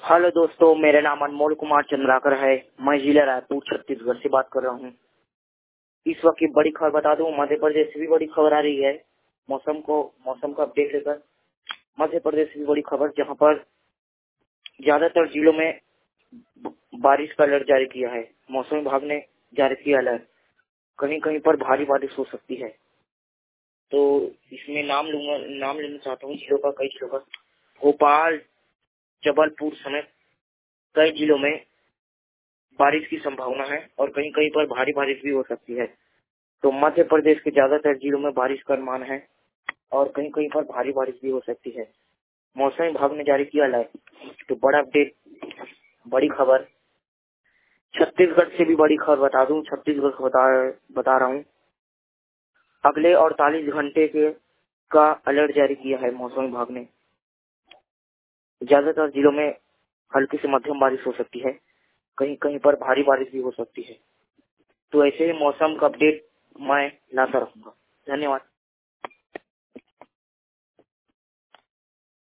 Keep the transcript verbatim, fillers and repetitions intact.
Hello दोस्तों, मेरा नाम अनमोल कुमार चंद्राकर है। मैं जिला रायपुर छत्तीसगढ़ से बात कर रहा हूँ। इस वक्त की बड़ी खबर बता दूं, मध्य प्रदेश से भी बड़ी खबर आ रही है। मौसम को मौसम का अपडेट लेकर मध्य प्रदेश से भी बड़ी खबर, जहां पर ज्यादातर जिलों में बारिश का अलर्ट जारी किया है। मौसम विभाग ने जारी किया अलर्ट, कहीं कहीं पर भारी बारिश हो सकती है। तो इसमें नाम लूंगा नाम लेना चाहता हूँ जिलों का, कई जिलों का। भोपाल, जबलपुर समेत कई जिलों में बारिश की संभावना है और कहीं कहीं पर भारी बारिश भी हो सकती है। तो मध्य प्रदेश के ज्यादातर जिलों में बारिश का अनुमान है और कहीं कहीं पर भारी बारिश भी हो सकती है। मौसम विभाग ने जारी किया अलर्ट। तो बड़ा अपडेट, बड़ी खबर, छत्तीसगढ़ से भी बड़ी खबर बता दूं। छत्तीसगढ़ को बता बता रहा हूँ, अगले अड़तालीस घंटे के का अलर्ट जारी किया है मौसम विभाग ने। ज्यादातर जिलों में हल्की से मध्यम बारिश हो सकती है, कहीं कहीं पर भारी बारिश भी हो सकती है। तो ऐसे ही मौसम का अपडेट मैं लाता रहूंगा। धन्यवाद।